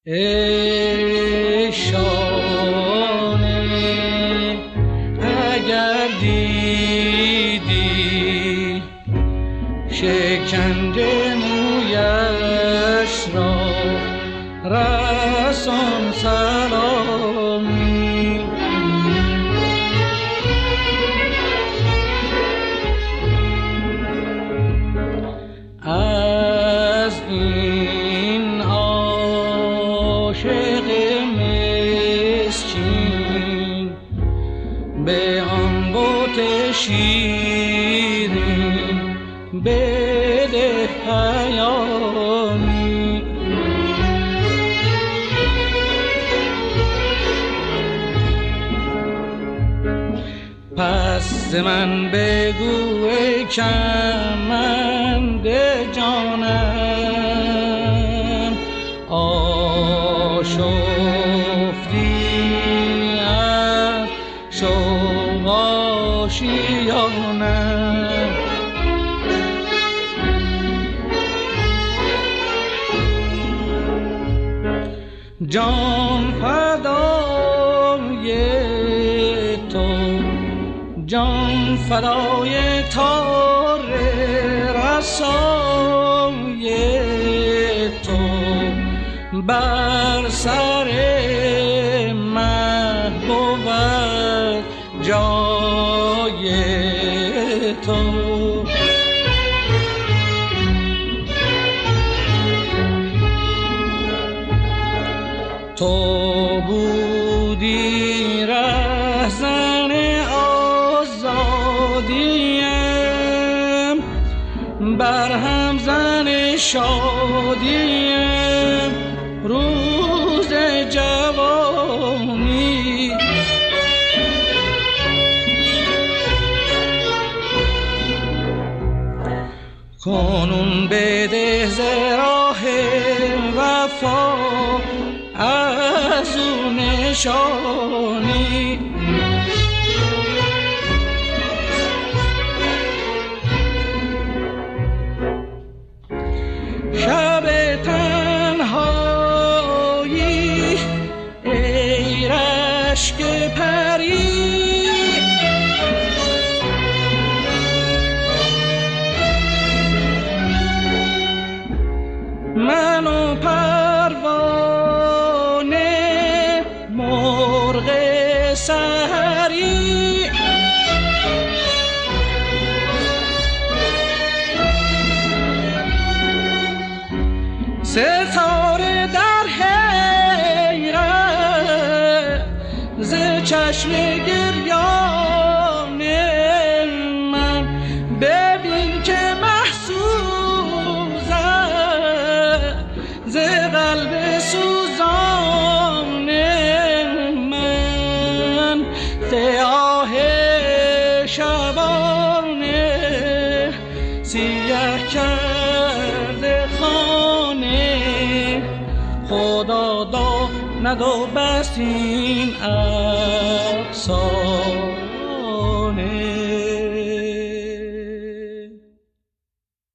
ای شانه اگر دیدی شکنجه مویش را رسان سلامی. از این عاشق مسکین به آن بت شیرین بده پیامی. پس ز من بگو ای کمند جانم آشفتی از شوق آشیانم. جان فدای تو، جان فدای تار رسای تو، بر سر من بود جای تو. تو بودی رهزن آزادیم، برهم زن شادیم روز جوانی. کنون بده ز راه وفا از او نشانی. شب تنهایی ای رشک پری، من و پروانه مرغ سحری. ستاره در حیرت ز چشم گریان من، ببین که محسوزم ز قلب سوزان من. سیاه شبانه سیاه کرده خانه، خدا داند و بس این افسانه.